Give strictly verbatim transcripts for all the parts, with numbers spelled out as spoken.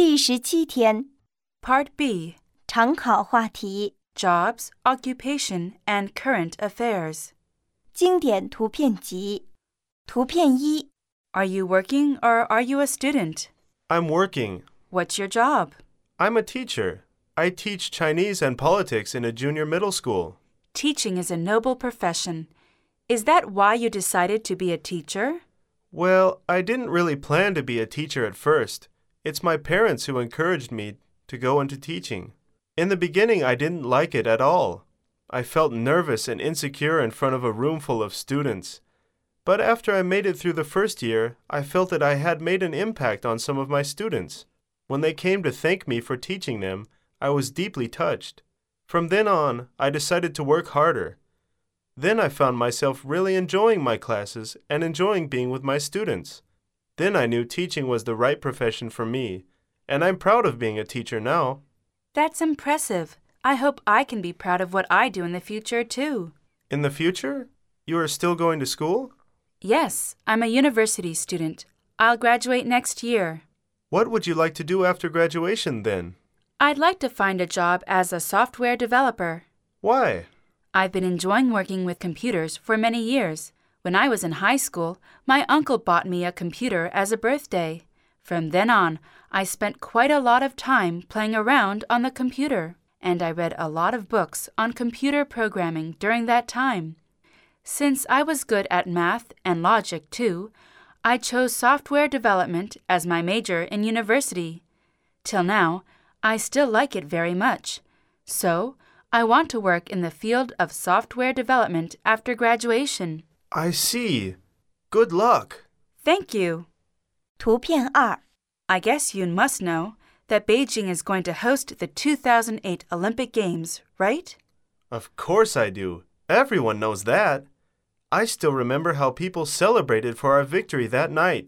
第十七天 Part B, 常考话题 Jobs, Occupation, and Current Affairs. 经典图片集图片一 Are you working or are you a student? I'm working. What's your job? I'm a teacher. I teach Chinese and politics in a junior middle school. Teaching is a noble profession. Is that why you decided to be a teacher? Well, I didn't really plan to be a teacher at first. It's my parents who encouraged me to go into teaching. In the beginning, I didn't like it at all. I felt nervous and insecure in front of a room full of students. But after I made it through the first year, I felt that I had made an impact on some of my students. When they came to thank me for teaching them, I was deeply touched. From then on, I decided to work harder. Then I found myself really enjoying my classes and enjoying being with my students. Then I knew teaching was the right profession for me, and I'm proud of being a teacher now. That's impressive. I hope I can be proud of what I do in the future, too. In the future? You are still going to school? Yes, I'm a university student. I'll graduate next year. What would you like to do after graduation then? I'd like to find a job as a software developer. Why? I've been enjoying working with computers for many years. When I was in high school, my uncle bought me a computer as a birthday. From then on, I spent quite a lot of time playing around on the computer, and I read a lot of books on computer programming during that time. Since I was good at math and logic too, I chose software development as my major in university. Till now, I still like it very much. So, I want to work in the field of software development after graduation. I see. Good luck. Thank you. 图片二 I guess you must know that Beijing is going to host the two thousand eight Olympic Games, right? Of course I do. Everyone knows that. I still remember how people celebrated for our victory that night.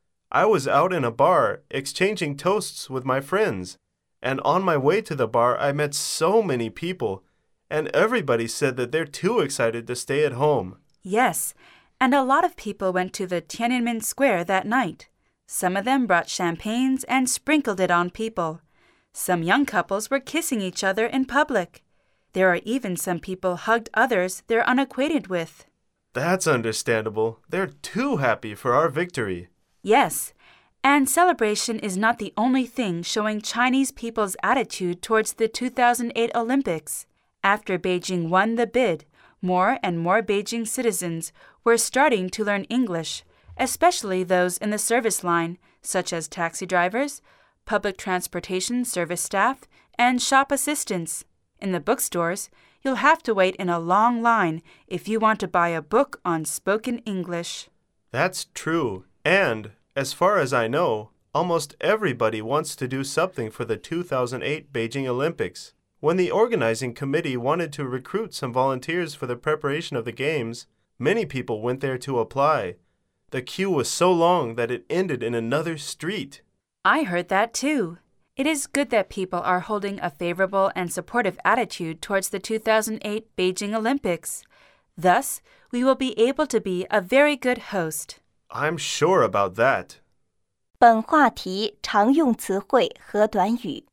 I was out in a bar exchanging toasts with my friends, and on my way to the bar I met so many people, and everybody said that they're too excited to stay at home. Yes, and a lot of people went to the Tiananmen Square that night. Some of them brought champagnes and sprinkled it on people. Some young couples were kissing each other in public. There are even some people hugged others they're unacquainted with. That's understandable. They're too happy for our victory. Yes, and celebration is not the only thing showing Chinese people's attitude towards the two thousand eight Olympics. After Beijing won the bid, more and more Beijing citizens were starting to learn English, especially those in the service line, such as taxi drivers, public transportation service staff, and shop assistants. In the bookstores, you'll have to wait in a long line if you want to buy a book on spoken English. That's true. And, as far as I know, almost everybody wants to do something for the two thousand eight Beijing Olympics. When the organizing committee wanted to recruit some volunteers for the preparation of the games, many people went there to apply. The queue was so long that it ended in another street. I heard that too. It is good that people are holding a favorable and supportive attitude towards the two thousand eight Beijing Olympics. Thus, we will be able to be a very good host. I'm sure about that. 本话题常用词汇和短语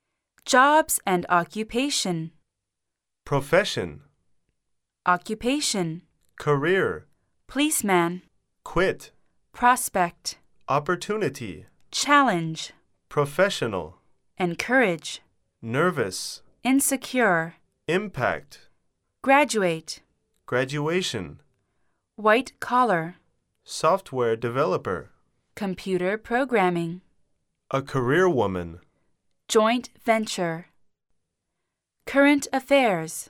Jobs and occupation. Profession. Occupation. Career. Policeman. Quit. Prospect. Opportunity. Challenge. Professional. Encourage. Nervous. Insecure. Impact. Graduate. Graduation. White collar. Software developer. Computer programming. A career woman. Joint venture. Current affairs.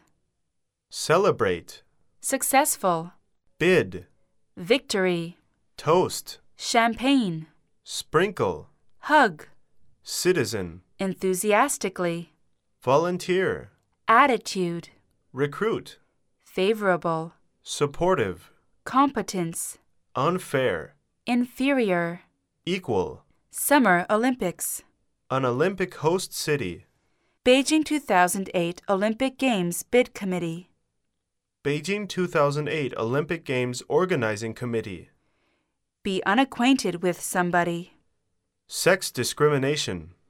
Celebrate. Successful. Bid. Victory. Toast. Champagne. Sprinkle. Hug. Citizen. Enthusiastically. Volunteer. Attitude. Recruit. Favorable. Supportive. Competence. Unfair. Inferior. Equal. Summer Olympics. An Olympic host city. Beijing two thousand eight Olympic Games Bid Committee. Beijing two thousand eight Olympic Games Organizing Committee. Be unacquainted with somebody. Sex discrimination.